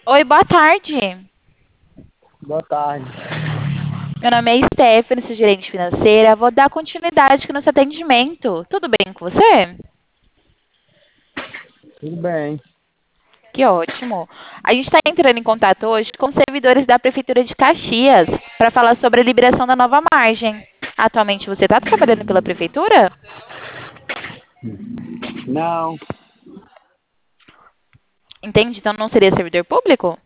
Oi, boa tarde. Boa tarde. Meu nome é Stephanie, sou gerente financeira. Vou dar continuidade aqui no seu atendimento. Tudo bem com você? Tudo bem. Que ótimo. A gente está entrando em contato hoje com servidores da Prefeitura de Caxias para falar sobre a liberação da nova margem. Atualmente você está trabalhando pela Prefeitura? Não, Entende? Então não seria servidor público?